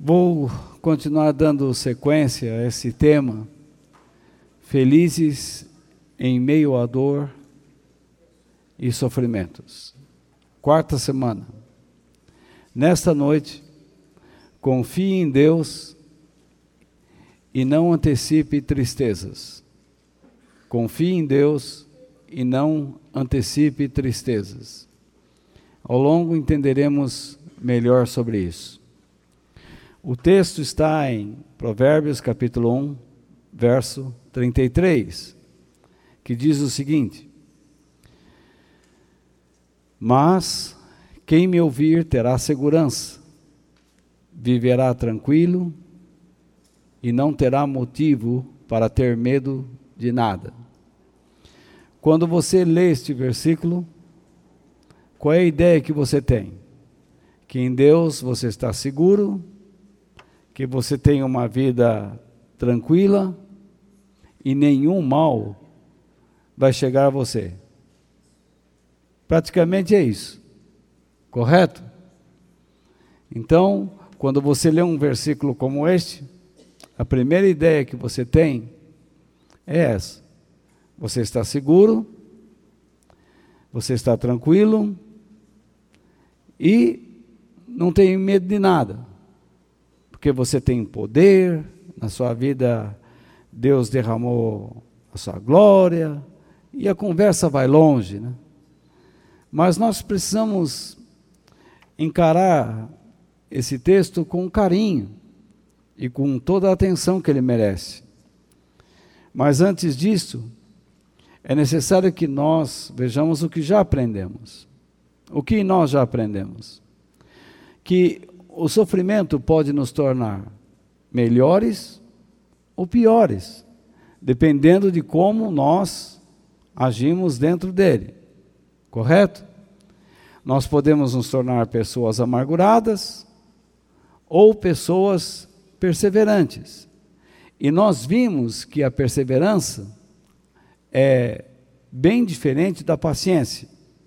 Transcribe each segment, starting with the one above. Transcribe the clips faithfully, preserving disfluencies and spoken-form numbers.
Vou continuar dando sequência a esse tema, felizes em meio à dor e sofrimentos. Quarta semana. Nesta noite, confie em Deus e não antecipe tristezas. Confie em Deus e não antecipe tristezas. Ao longo entenderemos melhor sobre isso. O texto está em Provérbios capítulo um, verso trinta e três, que diz o seguinte: mas quem me ouvir terá segurança, viverá tranquilo e não terá motivo para ter medo de nada. Quando você lê este versículo, qual é a ideia que você tem? Que em Deus você está seguro, que você tem uma vida tranquila e nenhum mal vai chegar a você. Praticamente é isso, correto? Então, quando você lê um versículo como este, a primeira ideia que você tem é essa: você está seguro, você está tranquilo e não tem medo de nada. Porque você tem poder, na sua vida Deus derramou a sua glória, e a conversa vai longe, né? Mas nós precisamos encarar esse texto com carinho e com toda a atenção que ele merece. Mas antes disso, é necessário que nós vejamos o que já aprendemos. O que nós já aprendemos? Que o sofrimento pode nos tornar melhores ou piores, dependendo de como nós agimos dentro dele, correto? Nós podemos nos tornar pessoas amarguradas ou pessoas perseverantes. E nós vimos que a perseverança é bem diferente da paciência.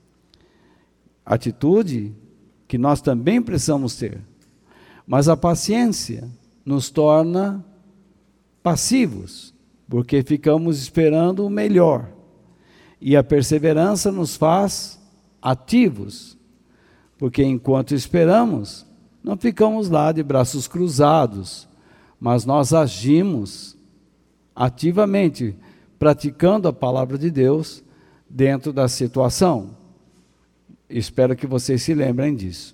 Atitude que nós também precisamos ter. Mas a paciência nos torna passivos, porque ficamos esperando o melhor. E a perseverança nos faz ativos, porque enquanto esperamos, não ficamos lá de braços cruzados, mas nós agimos ativamente, praticando a palavra de Deus dentro da situação. Espero que vocês se lembrem disso.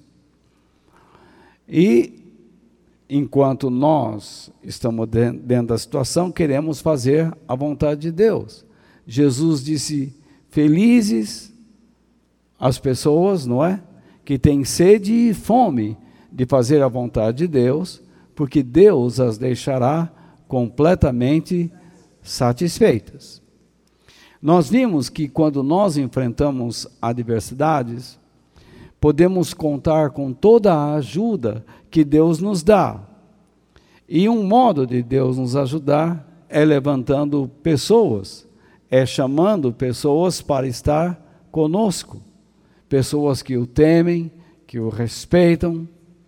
E enquanto nós estamos dentro da situação, queremos fazer a vontade de Deus. Jesus disse: felizes as pessoas, não é? Que têm sede e fome de fazer a vontade de Deus, porque Deus as deixará completamente satisfeitas. Nós vimos que quando nós enfrentamos adversidades, podemos contar com toda a ajuda que Deus nos dá. E um modo de Deus nos ajudar é levantando pessoas, é chamando pessoas para estar conosco. Pessoas que o temem, que o respeitam,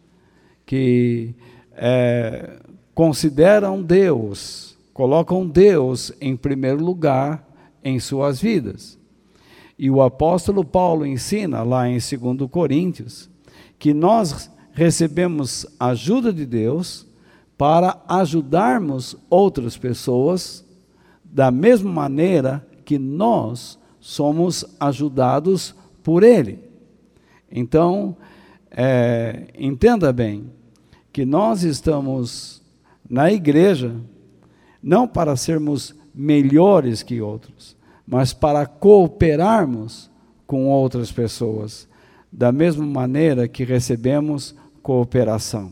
que é, consideram Deus, colocam Deus em primeiro lugar em suas vidas. E o apóstolo Paulo ensina lá em dois Coríntios que nós recebemos ajuda de Deus para ajudarmos outras pessoas da mesma maneira que nós somos ajudados por Ele. Então, é, entenda bem que nós estamos na igreja não para sermos melhores que outros, mas para cooperarmos com outras pessoas, da mesma maneira que recebemos cooperação.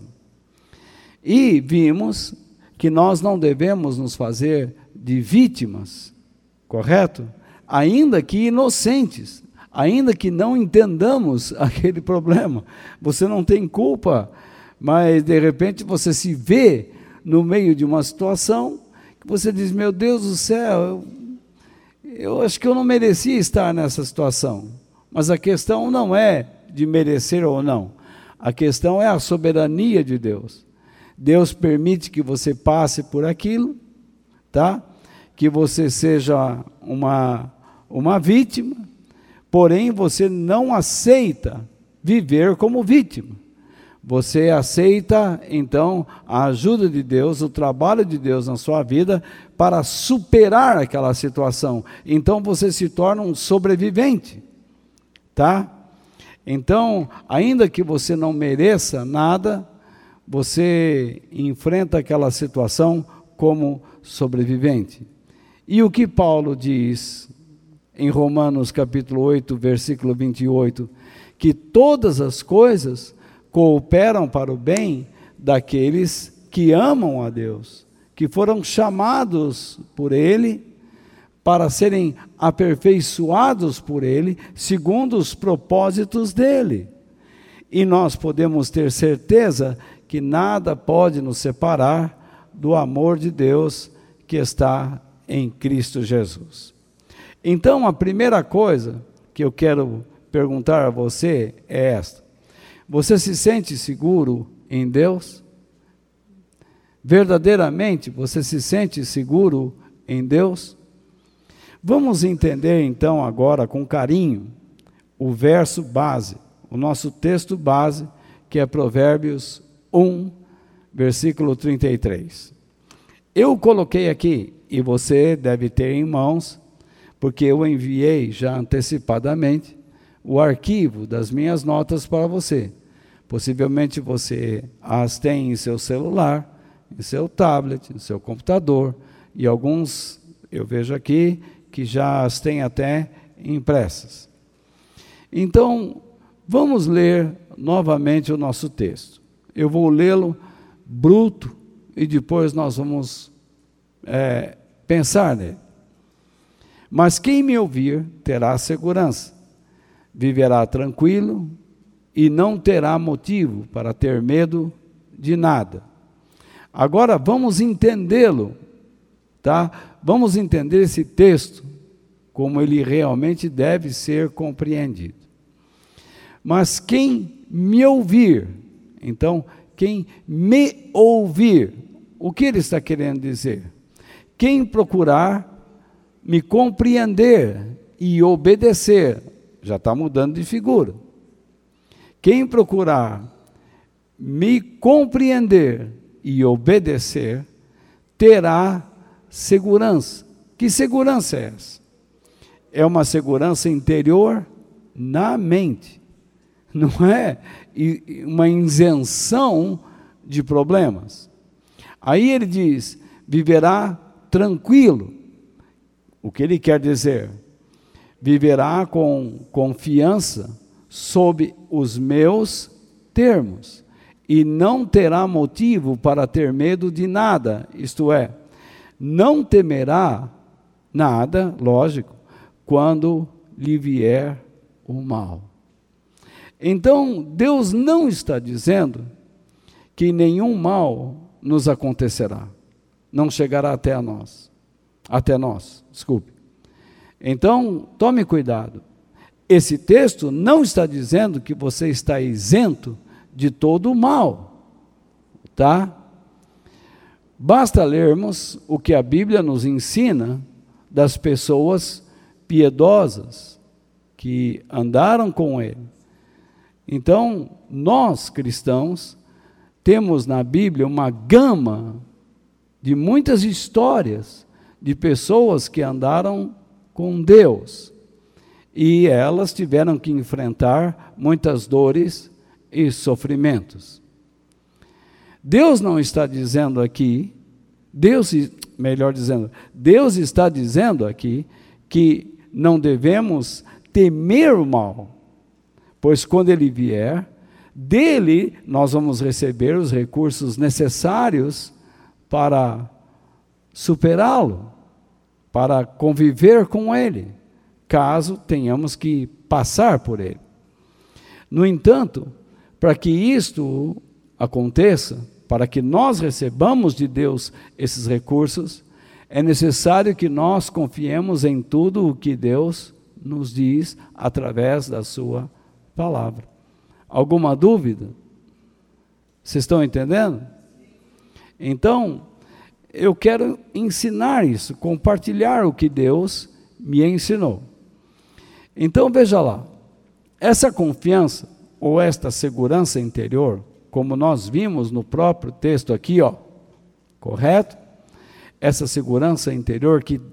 E vimos que nós não devemos nos fazer de vítimas, correto? Ainda que inocentes, ainda que não entendamos aquele problema. Você não tem culpa, mas de repente você se vê no meio de uma situação que você diz: meu Deus do céu, eu, eu acho que eu não merecia estar nessa situação. Mas a questão não é de merecer ou não. A questão é a soberania de Deus. Deus permite que você passe por aquilo, tá? Que você seja uma, uma vítima, porém você não aceita viver como vítima. Você aceita, então, a ajuda de Deus, o trabalho de Deus na sua vida para superar aquela situação. Então você se torna um sobrevivente, tá? Então, ainda que você não mereça nada, você enfrenta aquela situação como sobrevivente. E o que Paulo diz em Romanos capítulo oito, versículo vinte e oito, que todas as coisas cooperam para o bem daqueles que amam a Deus, que foram chamados por Ele para serem aperfeiçoados por Ele, segundo os propósitos dEle. E nós podemos ter certeza que nada pode nos separar do amor de Deus que está em Cristo Jesus. Então, a primeira coisa que eu quero perguntar a você é esta: você se sente seguro em Deus? Verdadeiramente, você se sente seguro em Deus? Vamos entender então agora com carinho o verso base, o nosso texto base, que é Provérbios um, versículo trinta e três. Eu coloquei aqui, e você deve ter em mãos, porque eu enviei já antecipadamente o arquivo das minhas notas para você. Possivelmente você as tem em seu celular, em seu tablet, em seu computador, e alguns, eu vejo aqui, que já as têm até impressas. Então, vamos ler novamente o nosso texto. Eu vou lê-lo bruto e depois nós vamos é, pensar nele. Mas quem me ouvir terá segurança, viverá tranquilo e não terá motivo para ter medo de nada. Agora vamos entendê-lo, tá? Vamos entender esse texto como ele realmente deve ser compreendido. Mas quem me ouvir, então, quem me ouvir, o que ele está querendo dizer? Quem procurar me compreender e obedecer, já está mudando de figura. Quem procurar me compreender e obedecer, terá segurança. Que segurança é essa? É uma segurança interior na mente. Não é uma isenção de problemas. Aí ele diz, viverá tranquilo. O que ele quer dizer? Viverá com confiança sob os meus termos, e não terá motivo para ter medo de nada, isto é, não temerá nada, lógico, quando lhe vier o mal. Então, Deus não está dizendo que nenhum mal nos acontecerá, não chegará até a nós, até nós, desculpe. Então, tome cuidado. Esse texto não está dizendo que você está isento de todo o mal, tá? Basta lermos o que a Bíblia nos ensina das pessoas piedosas que andaram com Ele. Então, nós cristãos temos na Bíblia uma gama de muitas histórias de pessoas que andaram com Deus. E elas tiveram que enfrentar muitas dores e sofrimentos. Deus não está dizendo aqui, Deus, melhor dizendo, Deus está dizendo aqui que não devemos temer o mal, pois quando ele vier, dele nós vamos receber os recursos necessários para superá-lo, para conviver com ele, caso tenhamos que passar por ele. No entanto, para que isto aconteça, para que nós recebamos de Deus esses recursos, é necessário que nós confiemos em tudo o que Deus nos diz através da sua palavra. Alguma dúvida? Vocês estão entendendo? Então, eu quero ensinar isso, compartilhar o que Deus me ensinou. Então, veja lá, essa confiança ou esta segurança interior, como nós vimos no próprio texto aqui, ó, correto? Essa segurança interior que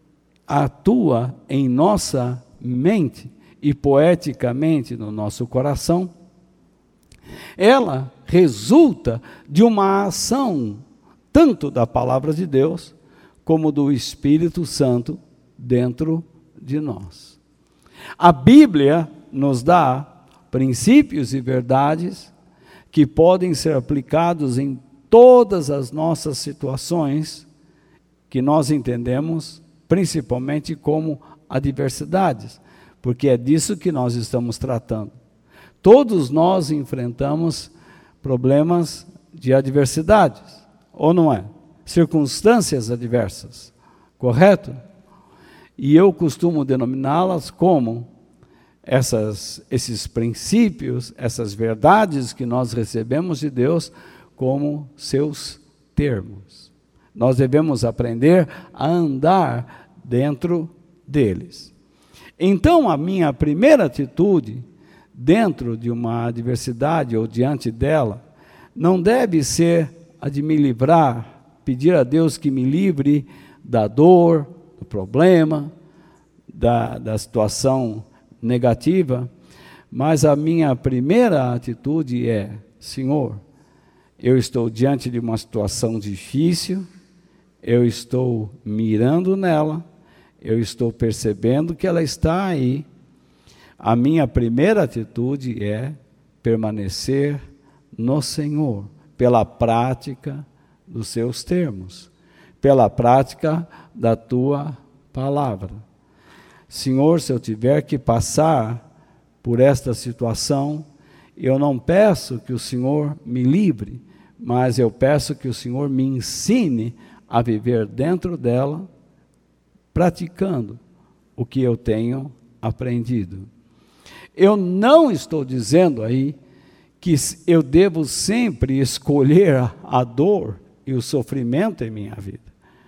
atua em nossa mente e poeticamente no nosso coração, ela resulta de uma ação tanto da palavra de Deus como do Espírito Santo dentro de nós. A Bíblia nos dá princípios e verdades que podem ser aplicados em todas as nossas situações que nós entendemos principalmente como adversidades, porque é disso que nós estamos tratando. Todos nós enfrentamos problemas de adversidades, ou não é? Circunstâncias adversas, correto? E eu costumo denominá-las como essas, esses princípios, essas verdades que nós recebemos de Deus como seus termos. Nós devemos aprender a andar dentro deles. Então, a minha primeira atitude dentro de uma adversidade ou diante dela não deve ser a de me livrar, pedir a Deus que me livre da dor, do problema, da, da situação negativa, mas a minha primeira atitude é: Senhor, eu estou diante de uma situação difícil, eu estou mirando nela, eu estou percebendo que ela está aí. A minha primeira atitude é permanecer no Senhor, pela prática dos seus termos, pela prática da tua palavra. Senhor, se eu tiver que passar por esta situação, eu não peço que o Senhor me livre, mas eu peço que o Senhor me ensine a viver dentro dela, praticando o que eu tenho aprendido. Eu não estou dizendo aí que eu devo sempre escolher a dor e o sofrimento em minha vida.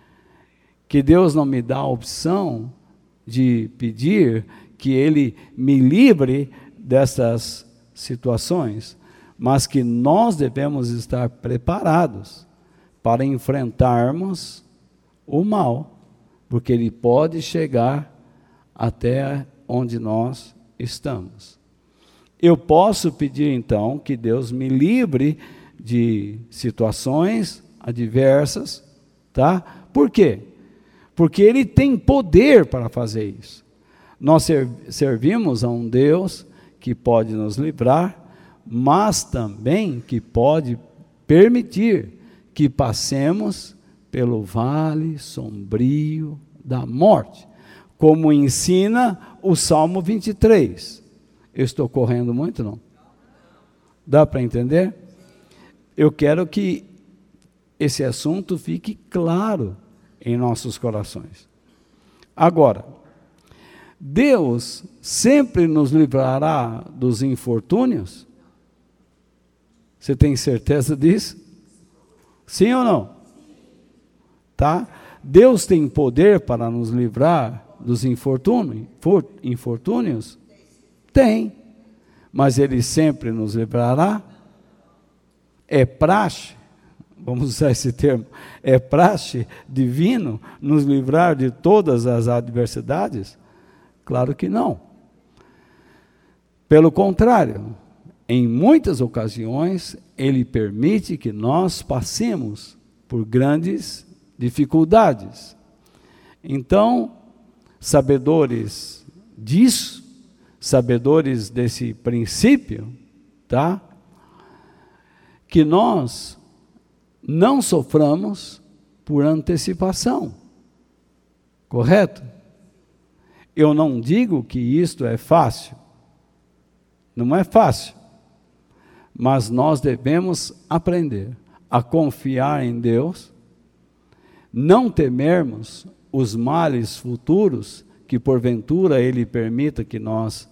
Que Deus não me dá a opção de pedir que Ele me livre dessas situações, mas que nós devemos estar preparados para enfrentarmos o mal, porque ele pode chegar até onde nós estamos. Eu posso pedir então que Deus me livre de situações adversas, tá? Por quê? Porque Ele tem poder para fazer isso. Nós servimos a um Deus que pode nos livrar, mas também que pode permitir que passemos pelo vale sombrio da morte, como ensina o Salmo vinte e três. Eu estou correndo muito, não? Dá para entender? Eu quero que esse assunto fique claro em nossos corações. Agora, Deus sempre nos livrará dos infortúnios? Você tem certeza disso? Sim ou não? Tá? Deus tem poder para nos livrar dos infortúnios? infortúnios? Tem. Mas Ele sempre nos livrará? É praxe, vamos usar esse termo, é praxe divino nos livrar de todas as adversidades? Claro que não. Pelo contrário, em muitas ocasiões, Ele permite que nós passemos por grandes dificuldades. Então, sabedores disso, sabedores desse princípio, tá? Que nós não soframos por antecipação, correto? Eu não digo que isto é fácil, não é fácil, mas nós devemos aprender a confiar em Deus, não temermos os males futuros que porventura Ele permita que nós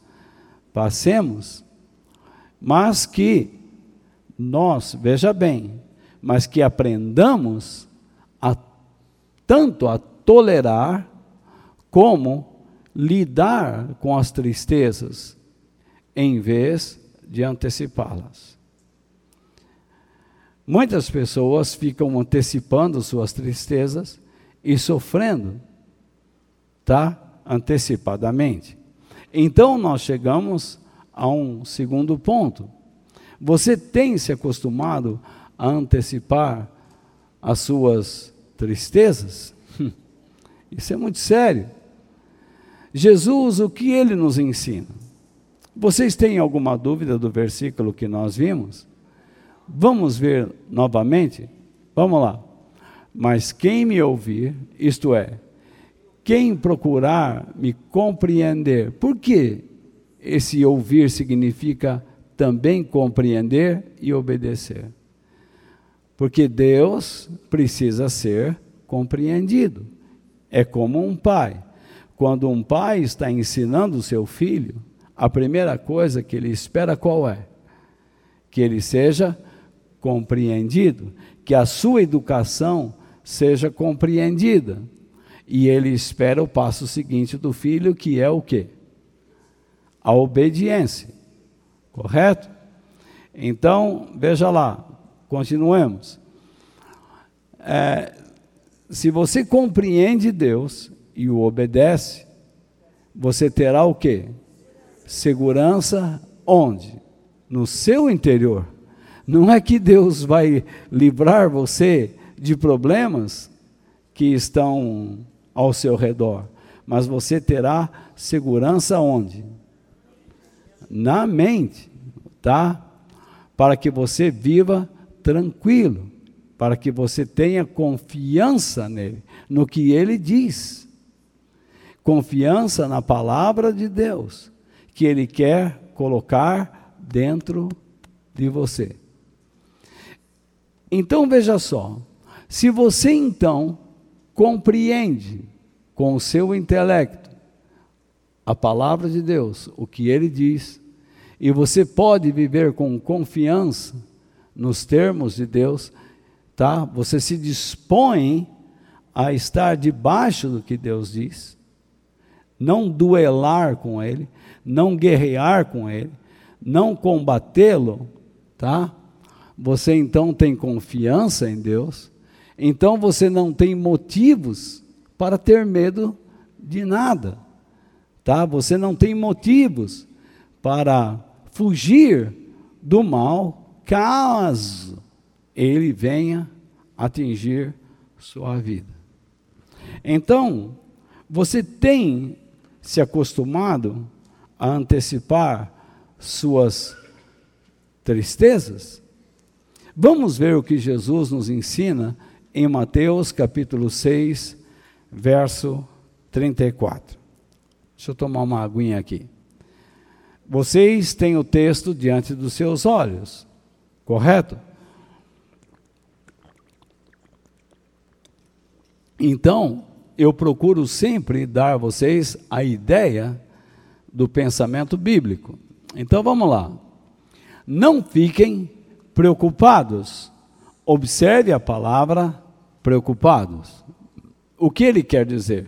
passemos, mas que nós, veja bem, mas que aprendamos a, tanto a tolerar como lidar com as tristezas, em vez de antecipá-las. Muitas pessoas ficam antecipando suas tristezas e sofrendo, tá? Antecipadamente. Então nós chegamos a um segundo ponto. Você tem se acostumado a antecipar as suas tristezas? Isso é muito sério. Jesus, o que ele nos ensina? Vocês têm alguma dúvida do versículo que nós vimos? Vamos ver novamente? Vamos lá. Mas quem me ouvir, isto é, quem procurar me compreender. Por que esse ouvir significa também compreender e obedecer? Porque Deus precisa ser compreendido. É como um pai. Quando um pai está ensinando o seu filho, a primeira coisa que ele espera qual é? Que ele seja compreendido, que a sua educação seja compreendida. E ele espera o passo seguinte do filho, que é o quê? A obediência. Correto? Então, veja lá, continuemos. É, se você compreende Deus e o obedece, você terá o quê? Segurança onde? No seu interior. Não é que Deus vai livrar você de problemas que estão ao seu redor, mas você terá segurança onde? Na mente, tá? Para que você viva tranquilo, para que você tenha confiança nele, no que ele diz. Confiança na palavra de Deus, que ele quer colocar dentro de você. Então veja só, se você então compreende com o seu intelecto a palavra de Deus, o que ele diz, e você pode viver com confiança nos termos de Deus, tá? Você se dispõe a estar debaixo do que Deus diz, não duelar com ele, não guerrear com ele, não combatê-lo, tá? Você então tem confiança em Deus, então você não tem motivos para ter medo de nada, tá? Você não tem motivos para fugir do mal, caso ele venha atingir sua vida. Então, você tem se acostumado a antecipar suas tristezas? Vamos ver o que Jesus nos ensina em Mateus capítulo seis, verso trinta e quatro. Deixa eu tomar uma aguinha aqui. Vocês têm o texto diante dos seus olhos, correto? Então, eu procuro sempre dar a vocês a ideia do pensamento bíblico. Então, vamos lá. Não fiquem preocupados. Observe a palavra preocupados. O que ele quer dizer?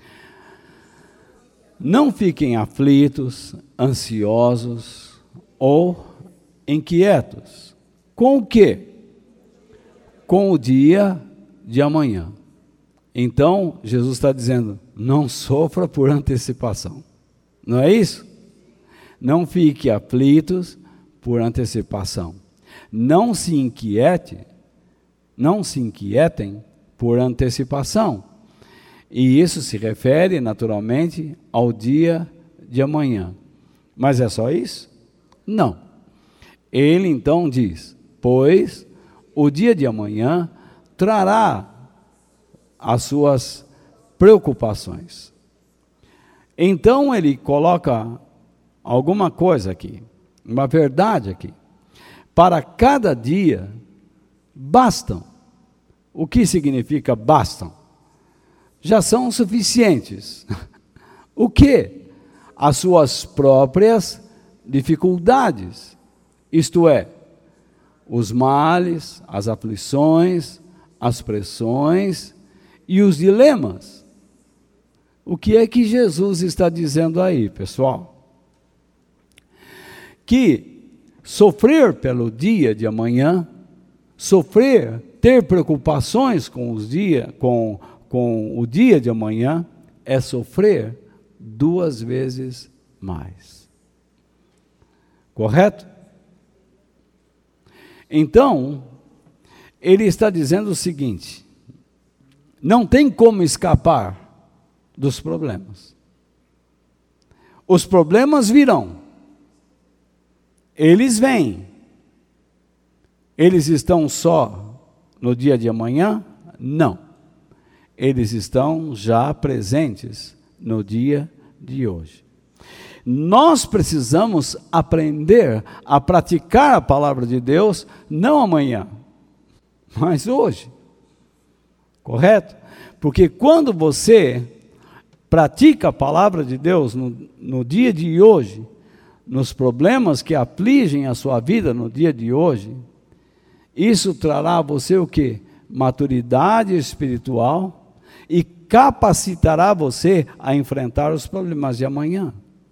Não fiquem aflitos, ansiosos ou inquietos. Com o quê? Com o dia de amanhã. Então, Jesus está dizendo, não sofra por antecipação. Não é isso? Não fique aflitos por antecipação. Não se inquiete, não se inquietem por antecipação. E isso se refere, naturalmente, ao dia de amanhã. Mas é só isso? Não. Ele então diz, pois o dia de amanhã trará as suas preocupações. Então ele coloca alguma coisa aqui, uma verdade aqui. Para cada dia, bastam. O que significa bastam? Já são suficientes. O quê? As suas próprias dificuldades. Isto é, os males, as aflições, as pressões e os dilemas. O que é que Jesus está dizendo aí, pessoal? Que sofrer pelo dia de amanhã, sofrer, ter preocupações com, os dia, com, com o dia de amanhã, é sofrer duas vezes mais. Correto? Então, ele está dizendo o seguinte: não tem como escapar dos problemas. Os problemas virão. Eles vêm. Eles estão só no dia de amanhã? Não. Eles estão já presentes no dia de hoje. Nós precisamos aprender a praticar a palavra de Deus, não amanhã, mas hoje. Correto? Porque quando você pratica a palavra de Deus no, no dia de hoje, nos problemas que afligem a sua vida no dia de hoje, isso trará a você o quê? Maturidade espiritual e capacitará você a enfrentar os problemas de amanhã.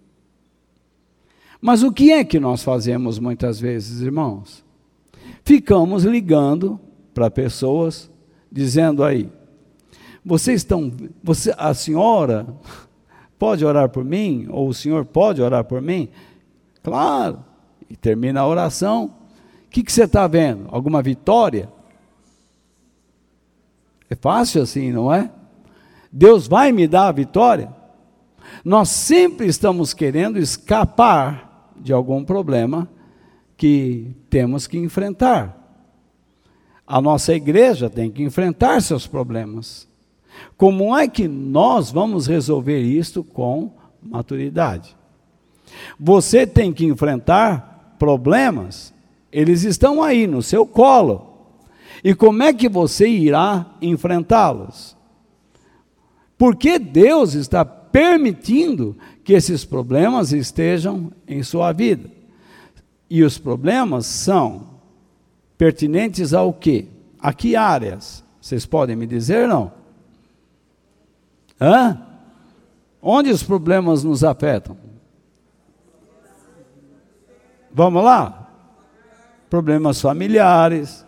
Mas o que é que nós fazemos muitas vezes, irmãos? Ficamos ligando para pessoas, dizendo aí, vocês estão, você, a senhora pode orar por mim? Ou o senhor pode orar por mim? Claro. E termina a oração. O que, que você está vendo? Alguma vitória? É fácil assim, não é? Deus vai me dar a vitória? Nós sempre estamos querendo escapar de algum problema que temos que enfrentar. A nossa igreja tem que enfrentar seus problemas. Como é que nós vamos resolver isto com maturidade? Você tem que enfrentar problemas, eles estão aí no seu colo. E como é que você irá enfrentá-los? Porque Deus está permitindo que esses problemas estejam em sua vida. E os problemas são pertinentes ao quê? A que áreas? Vocês podem me dizer, não? Hã? Onde os problemas nos afetam? Vamos lá? Problemas familiares.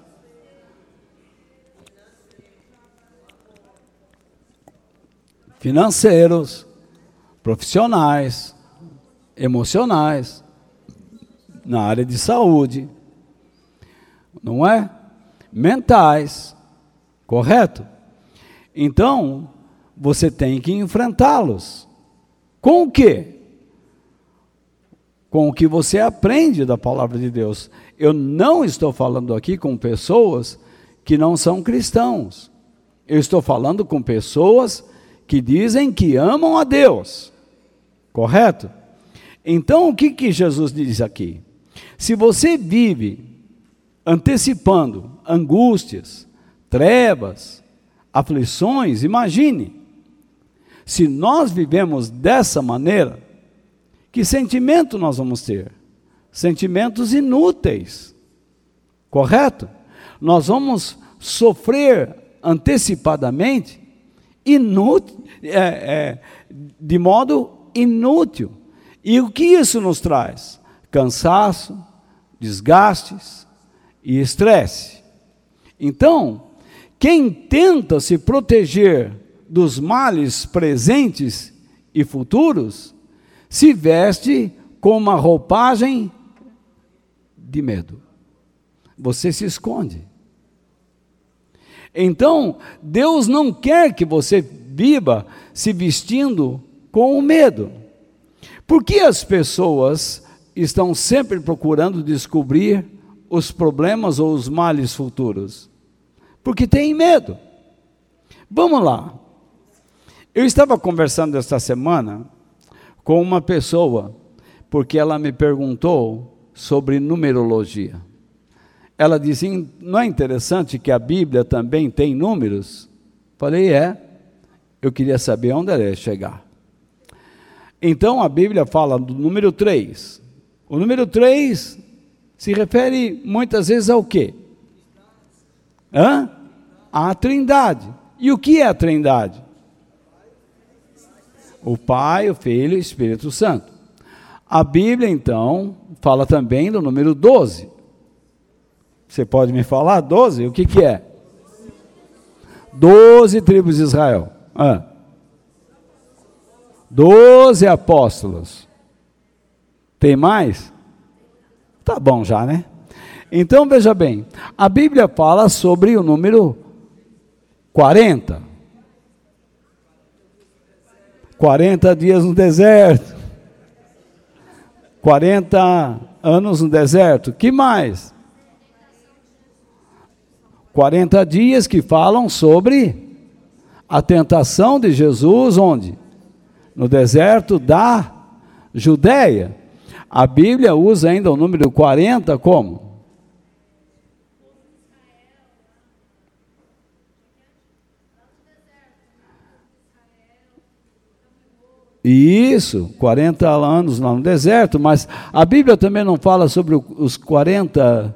Financeiros. Profissionais, emocionais, na área de saúde, não é? Mentais, correto? Então, você tem que enfrentá-los. Com o quê? Com o que você aprende da palavra de Deus. Eu não estou falando aqui com pessoas que não são cristãos. Eu estou falando com pessoas que dizem que amam a Deus. Correto? Então, o que, que Jesus diz aqui? Se você vive antecipando angústias, trevas, aflições, imagine, se nós vivemos dessa maneira, que sentimento nós vamos ter? Sentimentos inúteis. Correto? Nós vamos sofrer antecipadamente, inútil, é, é, de modo inútil. E o que isso nos traz? Cansaço, desgastes e estresse. Então, quem tenta se proteger dos males presentes e futuros, se veste com uma roupagem de medo. Você se esconde. Então, Deus não quer que você viva se vestindo com o medo. Por que as pessoas estão sempre procurando descobrir os problemas ou os males futuros? Porque têm medo. Vamos lá. Eu estava conversando esta semana com uma pessoa, porque ela me perguntou sobre numerologia. Ela disse, não é interessante que a Bíblia também tem números? Falei, é. Eu queria saber onde ela ia chegar. Então, a Bíblia fala do número três. O número três se refere muitas vezes ao quê? Hã? À Trindade. E o que é a Trindade? O Pai, o Filho e o Espírito Santo. A Bíblia, então, fala também do número doze. Você pode me falar? doze? O que que é? Doze tribos de Israel. Ah. Doze apóstolos. Tem mais? Tá bom já, né? Então, veja bem, a Bíblia fala sobre o número quarenta. quarenta dias no deserto. quarenta anos no deserto. Que mais? quarenta dias que falam sobre a tentação de Jesus, onde? No deserto da Judéia. A Bíblia usa ainda o número quarenta como? Isso, quarenta anos lá no deserto, mas a Bíblia também não fala sobre os quarenta...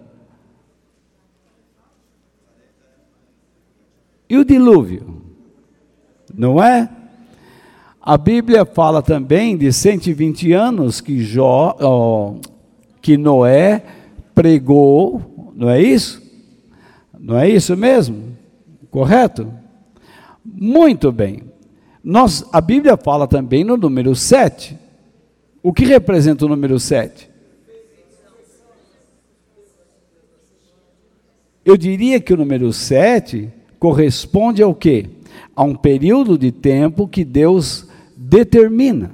E o dilúvio? Não é? A Bíblia fala também de cento e vinte anos que, Jó, oh, que Noé pregou, não é isso? Não é isso mesmo? Correto? Muito bem. Nós, a Bíblia fala também no número sete. O que representa o número sete? Eu diria que o número sete corresponde ao quê? A um período de tempo que Deus determina.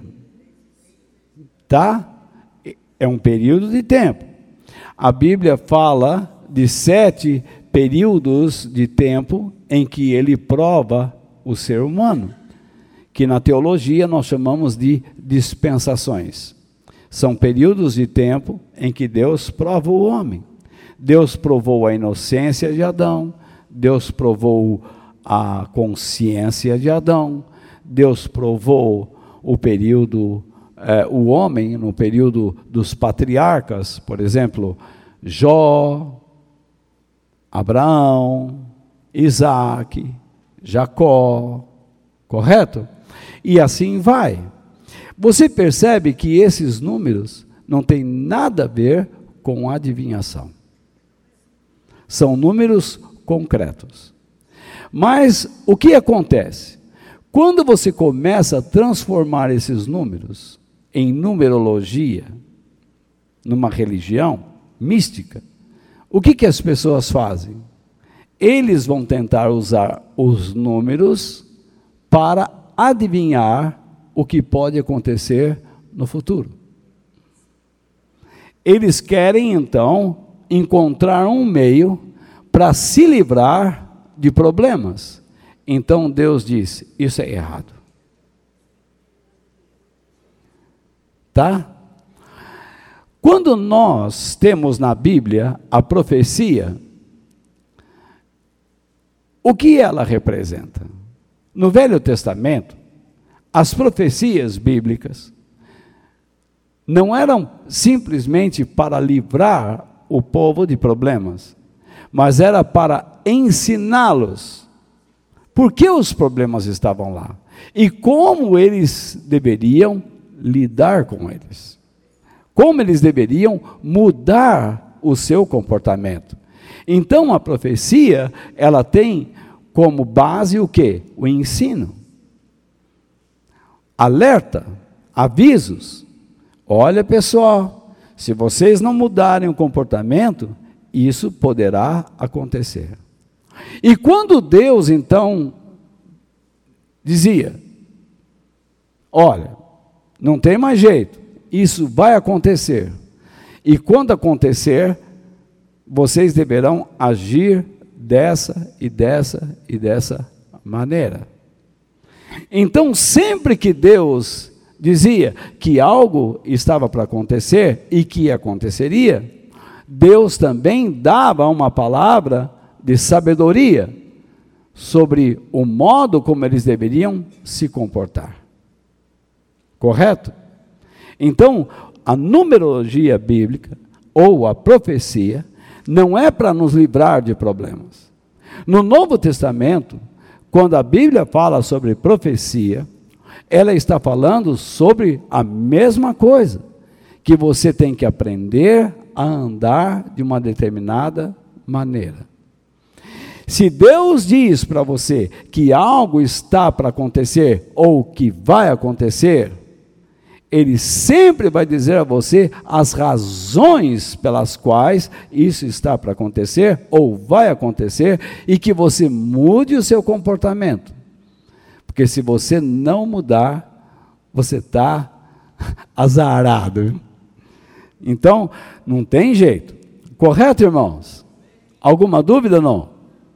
Tá? É um período de tempo. A Bíblia fala de sete períodos de tempo em que ele prova o ser humano, que na teologia nós chamamos de dispensações. São períodos de tempo em que Deus prova o homem. Deus provou a inocência de Adão, Deus provou a consciência de Adão, Deus provou o período, eh, o homem no período dos patriarcas, por exemplo, Jó, Abraão, Isaac, Jacó, correto? E assim vai. Você percebe que esses números não têm nada a ver com adivinhação. São números concretos. Mas o que acontece? Quando você começa a transformar esses números em numerologia, numa religião mística, o que que as pessoas fazem? Eles vão tentar usar os números para adivinhar o que pode acontecer no futuro. Eles querem, então, encontrar um meio para se livrar de problemas. Então Deus diz, isso é errado. Tá? Quando nós temos na Bíblia a profecia, o que ela representa? No Velho Testamento, as profecias bíblicas não eram simplesmente para livrar o povo de problemas, mas era para ensiná-los por que os problemas estavam lá e como eles deveriam lidar com eles, como eles deveriam mudar o seu comportamento. Então a profecia, ela tem como base o quê? O ensino. Alerta, avisos. Olha, pessoal, se vocês não mudarem o comportamento, isso poderá acontecer. E quando Deus, então, dizia, olha, não tem mais jeito, isso vai acontecer. E quando acontecer, vocês deverão agir dessa e dessa e dessa maneira. Então, sempre que Deus dizia que algo estava para acontecer e que aconteceria, Deus também dava uma palavra de sabedoria sobre o modo como eles deveriam se comportar. Correto? Então, a numerologia bíblica, ou a profecia, não é para nos livrar de problemas. No Novo Testamento, quando a Bíblia fala sobre profecia, ela está falando sobre a mesma coisa, que você tem que aprender a andar de uma determinada maneira. Se Deus diz para você que algo está para acontecer ou que vai acontecer, Ele sempre vai dizer a você as razões pelas quais isso está para acontecer ou vai acontecer e que você mude o seu comportamento. Porque se você não mudar, você está azarado. Então, não tem jeito. Correto, irmãos? Alguma dúvida, não?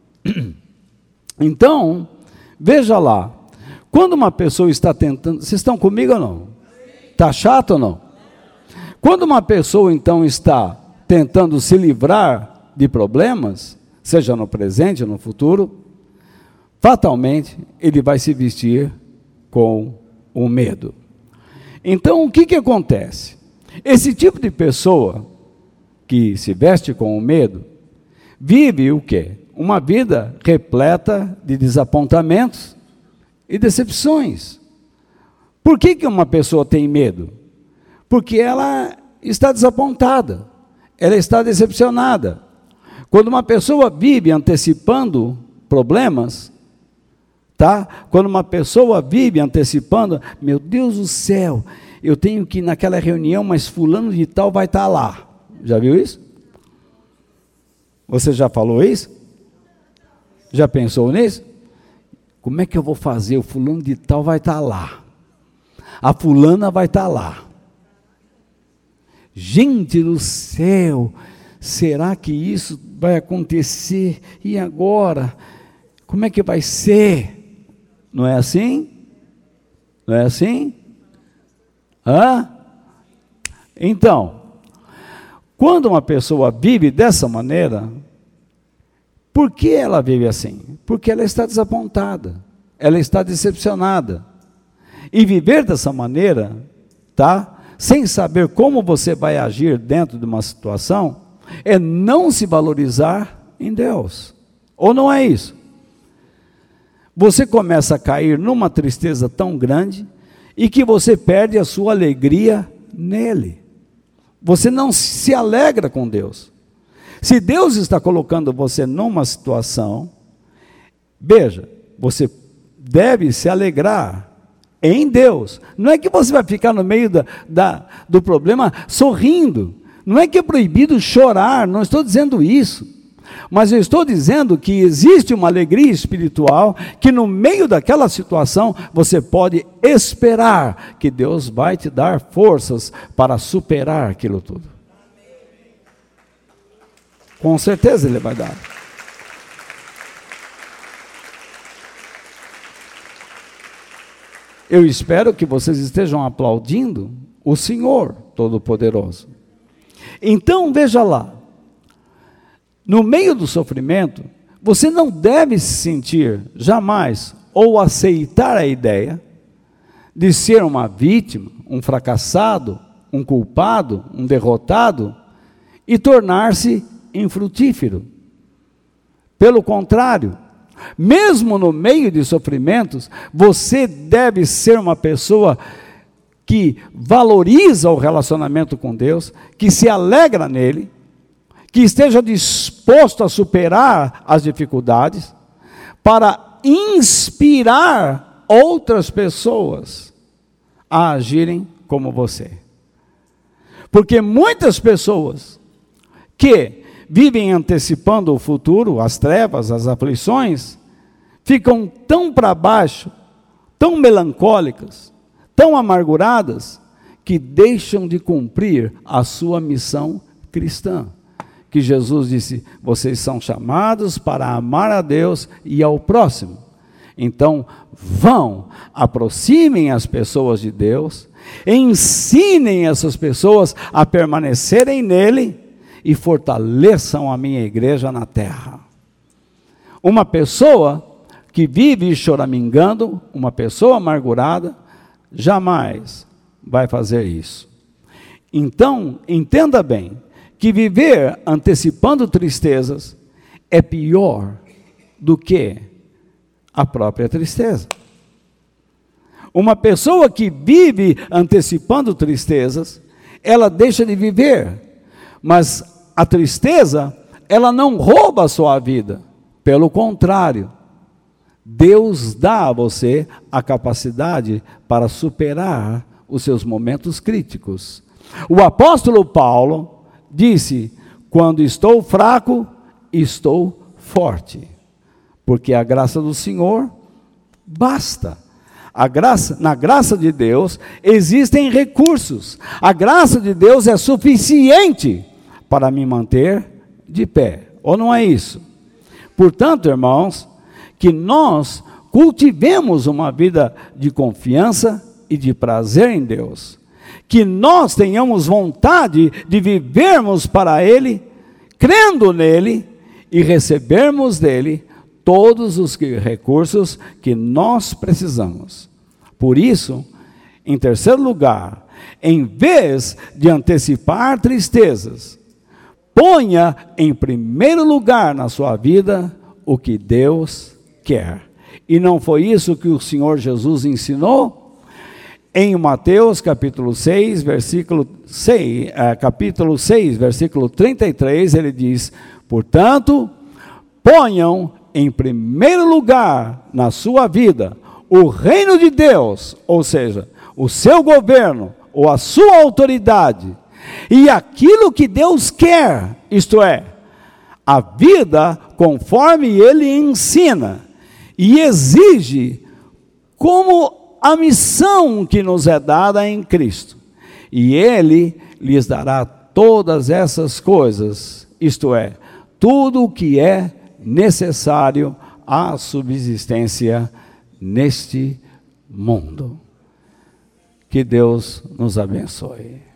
Então, veja lá. Quando uma pessoa está tentando... Vocês estão comigo ou não? Está chato ou não? Quando uma pessoa, então, está tentando se livrar de problemas, seja no presente ou no futuro, fatalmente, ele vai se vestir com o medo. Então, o que que acontece? Esse tipo de pessoa que se veste com o medo, vive o quê? Uma vida repleta de desapontamentos e decepções. Por que que uma pessoa tem medo? Porque ela está desapontada, ela está decepcionada. Quando uma pessoa vive antecipando problemas, tá? Quando uma pessoa vive antecipando, meu Deus do céu, eu tenho que ir naquela reunião, mas fulano de tal vai estar lá. Já viu isso? Você já falou isso? Já pensou nisso? Como é que eu vou fazer? O fulano de tal vai estar lá. A fulana vai estar lá. Gente do céu, será que isso vai acontecer? E agora? Como é que vai ser? Não é assim? Não é assim? Hã? Então, quando uma pessoa vive dessa maneira, por que ela vive assim? Porque ela está desapontada, ela está decepcionada. E viver dessa maneira, tá? Sem saber como você vai agir dentro de uma situação, é não se valorizar em Deus. Ou não é isso? Você começa a cair numa tristeza tão grande e que você perde a sua alegria nele. Você não se alegra com Deus. Se Deus está colocando você numa situação, veja, você deve se alegrar em Deus. Não é que você vai ficar no meio da, da, do problema sorrindo. Não é que é proibido chorar, não estou dizendo isso. Mas eu estou dizendo que existe uma alegria espiritual, que no meio daquela situação, você pode esperar que Deus vai te dar forças para superar aquilo tudo. Com certeza Ele vai dar. Eu espero que vocês estejam aplaudindo o Senhor Todo-Poderoso. Então, veja lá. No meio do sofrimento, você não deve se sentir jamais ou aceitar a ideia de ser uma vítima, um fracassado, um culpado, um derrotado e tornar-se infrutífero. Pelo contrário, mesmo no meio de sofrimentos, você deve ser uma pessoa que valoriza o relacionamento com Deus, que se alegra nele, que esteja disposto a superar as dificuldades, para inspirar outras pessoas a agirem como você. Porque muitas pessoas que vivem antecipando o futuro, as trevas, as aflições, ficam tão para baixo, tão melancólicas, tão amarguradas, que deixam de cumprir a sua missão cristã. Que Jesus disse, vocês são chamados para amar a Deus e ao próximo. Então, vão, aproximem as pessoas de Deus, ensinem essas pessoas a permanecerem nele e fortaleçam a minha igreja na terra. Uma pessoa que vive choramingando, uma pessoa amargurada, jamais vai fazer isso. Então, entenda bem, que viver antecipando tristezas é pior do que a própria tristeza. Uma pessoa que vive antecipando tristezas, ela deixa de viver, mas a tristeza, ela não rouba a sua vida, pelo contrário, Deus dá a você a capacidade para superar os seus momentos críticos. O apóstolo Paulo disse: quando estou fraco, estou forte, porque a graça do Senhor basta. A graça, na graça de Deus existem recursos. A graça de Deus é suficiente para me manter de pé. Ou não é isso? Portanto, irmãos, que nós cultivemos uma vida de confiança e de prazer em Deus. Que nós tenhamos vontade de vivermos para Ele, crendo nele e recebermos dele todos os recursos que nós precisamos. Por isso, em terceiro lugar, em vez de antecipar tristezas, ponha em primeiro lugar na sua vida o que Deus quer. E não foi isso que o Senhor Jesus ensinou? Em Mateus capítulo seis, versículo seis, eh, capítulo seis, versículo trinta e três, ele diz: portanto, ponham em primeiro lugar na sua vida o reino de Deus, ou seja, o seu governo ou a sua autoridade, e aquilo que Deus quer, isto é, a vida conforme Ele ensina e exige como a missão que nos é dada em Cristo. E Ele lhes dará todas essas coisas, isto é, tudo o que é necessário à subsistência neste mundo. Que Deus nos abençoe.